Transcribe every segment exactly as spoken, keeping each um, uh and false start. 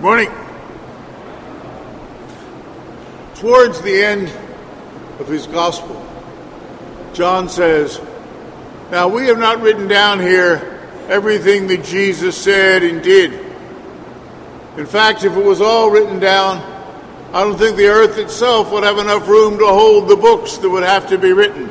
Morning. Towards the end of his gospel, John says, "Now we have not written down here everything that Jesus said and did. In fact, if it was all written down, I don't think the earth itself would have enough room to hold the books that would have to be written."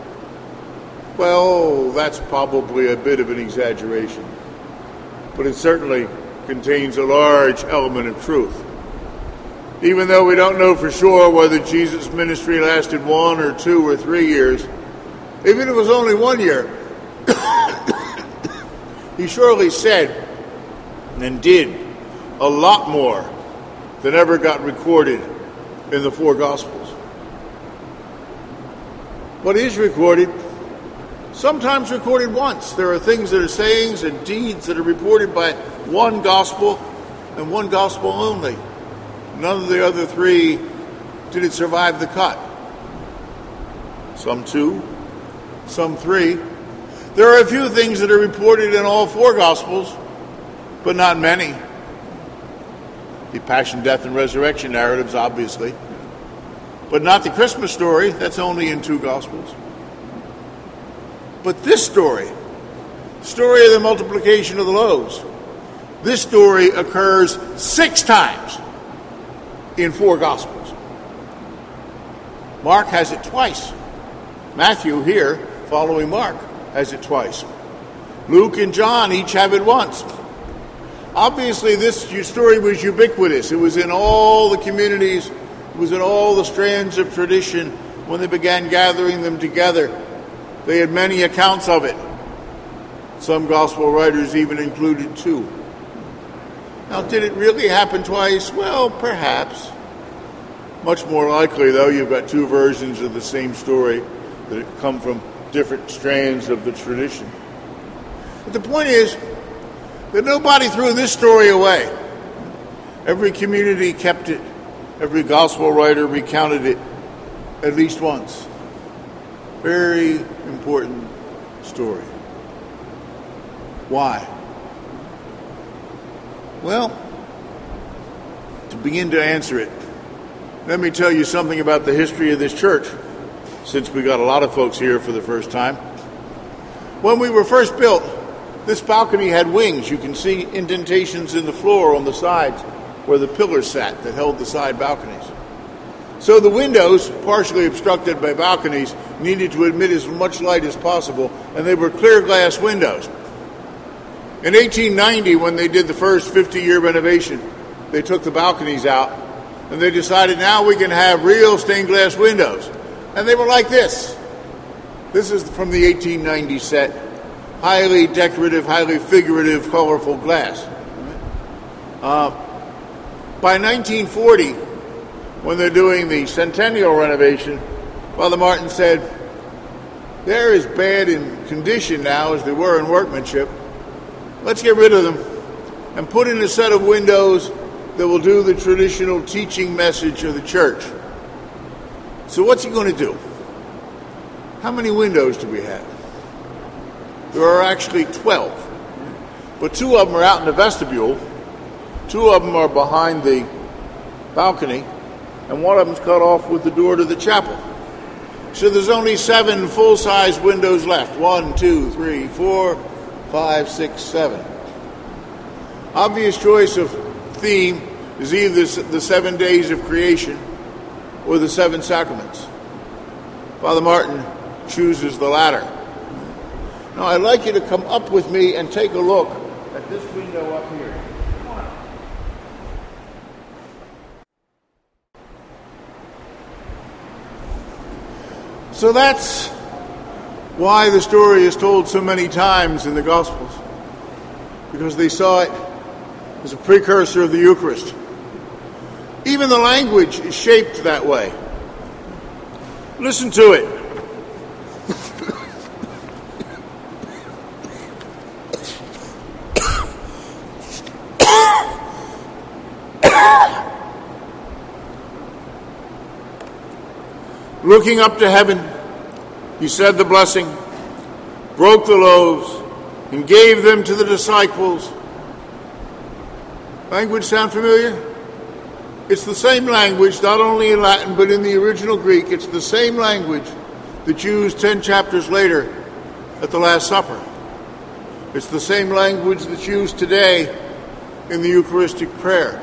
Well, that's probably a bit of an exaggeration, but it certainly contains a large element of truth. Even though we don't know for sure whether Jesus' ministry lasted one or two or three years, even if it was only one year, he surely said and did a lot more than ever got recorded in the four Gospels. What is recorded, sometimes recorded once. There are things that are sayings and deeds that are reported by one Gospel and one Gospel only. None of the other three did it survive the cut. Some two, some three. There are a few things that are reported in all four Gospels, but not many. The Passion, Death, and Resurrection narratives, obviously. But not the Christmas story. That's only in two Gospels. But this story, the story of the multiplication of the loaves, this story occurs six times in four Gospels. Mark has it twice. Matthew here, following Mark, has it twice. Luke and John each have it once. Obviously, this story was ubiquitous. It was in all the communities. It was in all the strands of tradition when they began gathering them together. They had many accounts of it. Some gospel writers even included two. Now, did it really happen twice? Well, perhaps. Much more likely, though, you've got two versions of the same story that come from different strands of the tradition. But the point is that nobody threw this story away. Every community kept it. Every gospel writer recounted it at least once. Very important story. Why? Well, to begin to answer it, let me tell you something about the history of this church, since we got a lot of folks here for the first time. When we were first built, this balcony had wings. You can see indentations in the floor on the sides where the pillars sat that held the side balconies. So the windows, partially obstructed by balconies, needed to admit as much light as possible, and they were clear glass windows. In eighteen ninety, when they did the first fifty-year renovation, they took the balconies out, and they decided now we can have real stained glass windows. And they were like this. This is from the eighteen ninety set. Highly decorative, highly figurative, colorful glass. Uh, by nineteen forty, when they're doing the centennial renovation, Father Martin said, they're as bad in condition now as they were in workmanship. Let's get rid of them and put in a set of windows that will do the traditional teaching message of the church. So what's he going to do? How many windows do we have? There are actually twelve. But two of them are out in the vestibule. Two of them are behind the balcony. And one of them's cut off with the door to the chapel. So there's only seven full-size windows left. One, two, three, four, five, six, seven. Obvious choice of theme is either the seven days of creation or the seven sacraments. Father Martin chooses the latter. Now, I'd like you to come up with me and take a look at this window up here. Come on. So that's why the story is told so many times in the Gospels, because they saw it as a precursor of the Eucharist. Even the language is shaped that way. Listen to it. Looking up to heaven, he said the blessing, broke the loaves, and gave them to the disciples, Language sound familiar? It's the same language, not only in Latin, but in the original Greek. It's the same language that's used ten chapters later at the Last Supper. It's the same language that's used today in the Eucharistic prayer.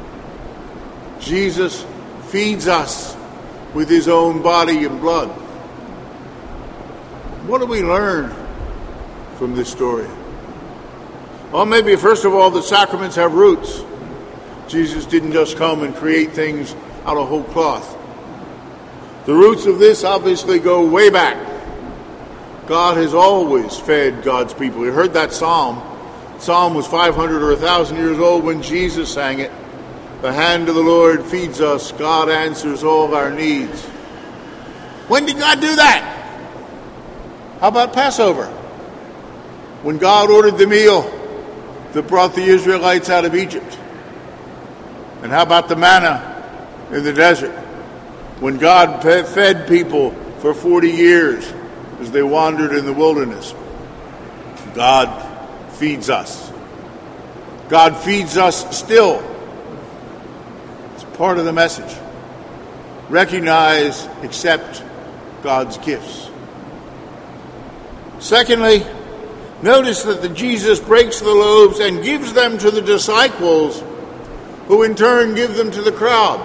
Jesus feeds us with his own body and blood. What do we learn from this story? Well, maybe first of all, the sacraments have roots. Jesus didn't just come and create things out of whole cloth. The roots of this obviously go way back. God has always fed God's people. You heard that psalm. The psalm was five hundred or one thousand years old when Jesus sang it. The hand of the Lord feeds us. God answers all our needs. When did God do that? How about Passover? When God ordered the meal that brought the Israelites out of Egypt. And how about the manna in the desert? When God fed people for forty years as they wandered in the wilderness. God feeds us. God feeds us still. It's part of the message. Recognize, accept God's gifts. Secondly, notice that the Jesus breaks the loaves and gives them to the disciples, who in turn give them to the crowd.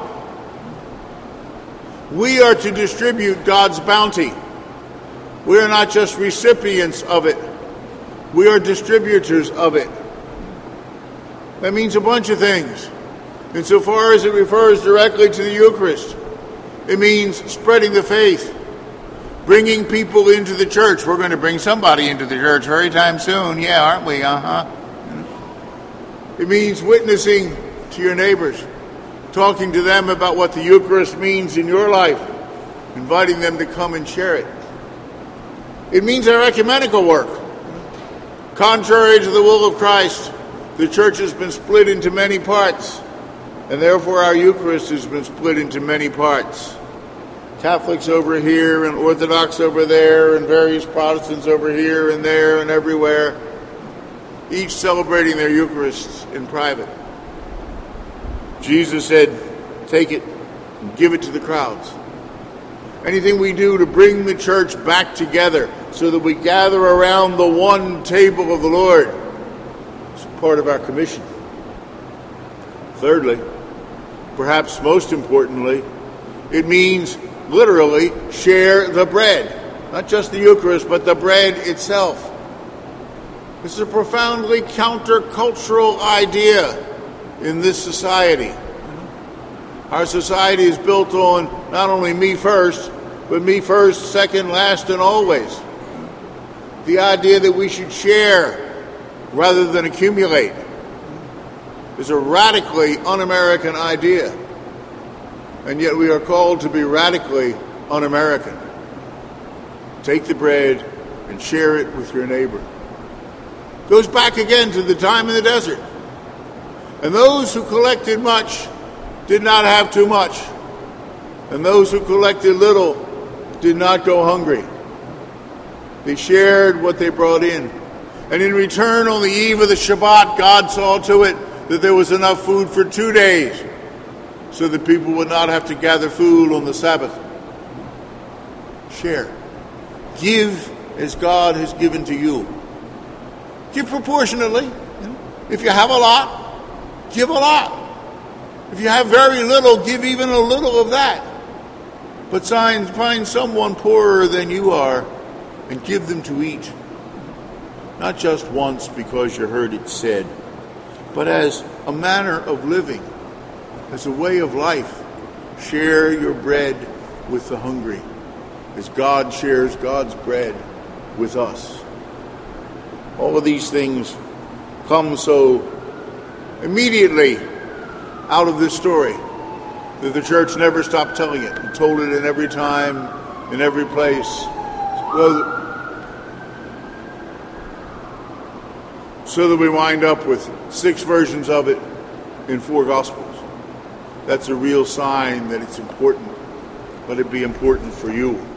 We are to distribute God's bounty. We are not just recipients of it. We are distributors of it. That means a bunch of things. Insofar as it refers directly to the Eucharist, it means spreading the faith, bringing people into the church. We're going to bring somebody into the church very time soon. Yeah, aren't we? Uh-huh. It means witnessing to your neighbors, talking to them about what the Eucharist means in your life, inviting them to come and share it. It means our ecumenical work. Contrary to the will of Christ, the church has been split into many parts, and therefore our Eucharist has been split into many parts. Catholics over here, and Orthodox over there, and various Protestants over here and there and everywhere, each celebrating their Eucharist in private. Jesus said, take it and give it to the crowds. Anything we do to bring the church back together so that we gather around the one table of the Lord is part of our commission. Thirdly, perhaps most importantly, it means literally share the bread. Not just the Eucharist, but the bread itself. This is a profoundly countercultural idea in this society. Our society is built on not only me first, but me first, second, last, and always. The idea that we should share rather than accumulate is a radically un-American idea. And yet we are called to be radically un-American. Take the bread and share it with your neighbor. Goes back again to the time in the desert. And those who collected much did not have too much. And those who collected little did not go hungry. They shared what they brought in. And in return, on the eve of the Shabbat, God saw to it that there was enough food for two days so that people would not have to gather food on the Sabbath. Share. Give as God has given to you. Give proportionately. If you have a lot, give a lot. If you have very little, give even a little of that. But find someone poorer than you are and give them to eat. Not just once because you heard it said, but as a manner of living, as a way of life. Share your bread with the hungry, as God shares God's bread with us. All of these things come so immediately out of this story that the church never stopped telling it. It told it in every time, in every place. Well, so that we wind up with six versions of it in four Gospels. That's a real sign that it's important. Let it be important for you.